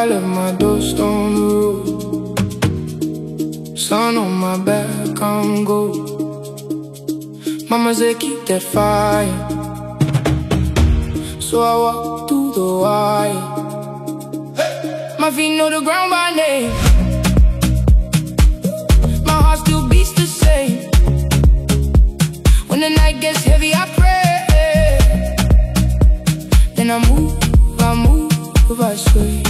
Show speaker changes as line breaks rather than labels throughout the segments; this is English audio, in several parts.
left my dust on the road. Sun on my back, I'm gold. Mama said keep that fire, so I walk through the wire. My feet know the ground by name. My heart still beats the same. When the night gets heavy, I pray. Then I move, I sway.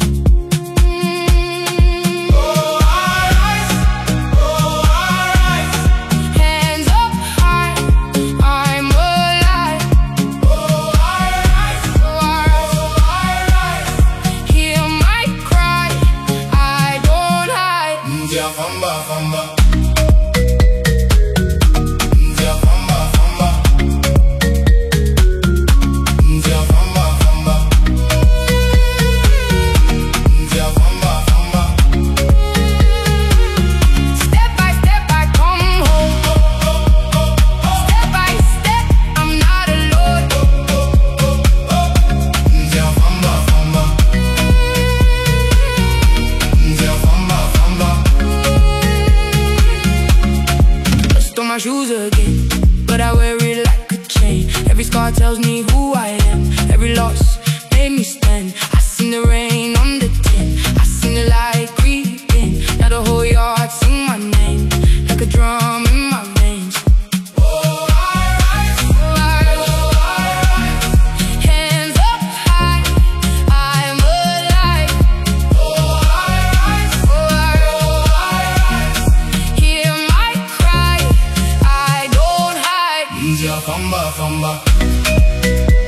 My shoes again, but I wear it like a chain. Every scar tells me who I am. Every loss made me stand. I seen the rain on the tin, I seen the light creeping. Now the whole yard sing my name like a drum in my veins. Oh, I rise, hands up high, I'm alive. Oh, I rise, hear my cry, I don't hide.
Famba, famba.